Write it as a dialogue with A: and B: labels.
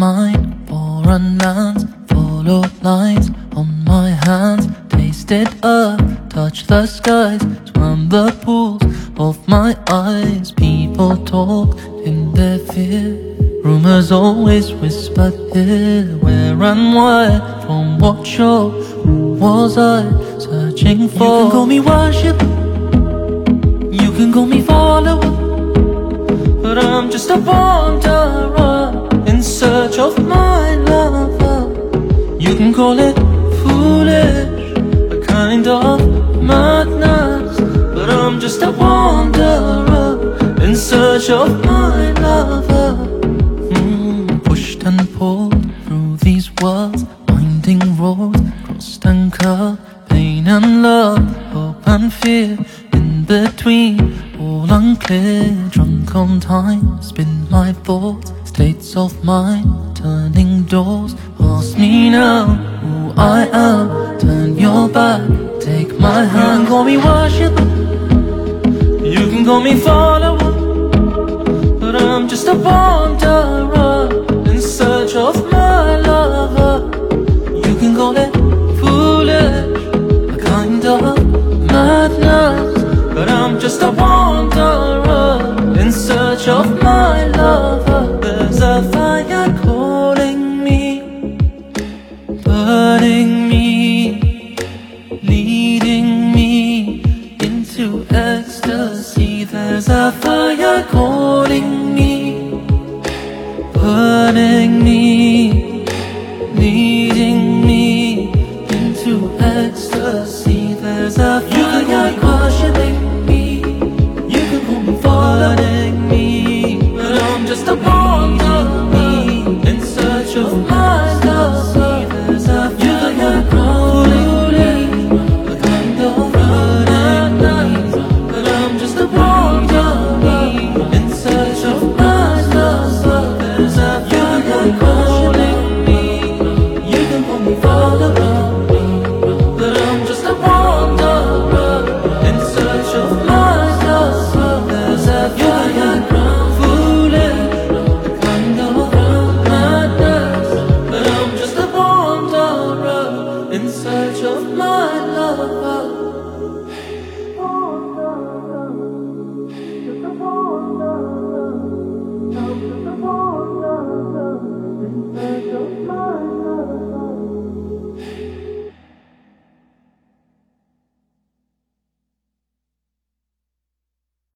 A: mind, for unlands, follow lines on my hands, tasted earth, touch the skies, swam the pools of my eyes. People talk in their fear, rumors always whispered here. Where and why, from what shore, who was I searching for? You can call me worship, you can call me follower, but I'm just a wanderer in search of my lover. You can call it foolish, a kind of madness, but I'm just a wanderer in search of my lover. Pushed and pulled through these worlds, winding roads, crossed and curved, pain and love, hope and fear, in between, all unclear. Drunk on time, spin my thoughts, states of mind, turning doors. Ask me now who I am, turn your back, take my hand. You can call me worshiper, you can call me follower, but I'm just a wanderer in search of my lover. You can call it foolish, a kind of madness, but I'm just a wanderer in search of my lover.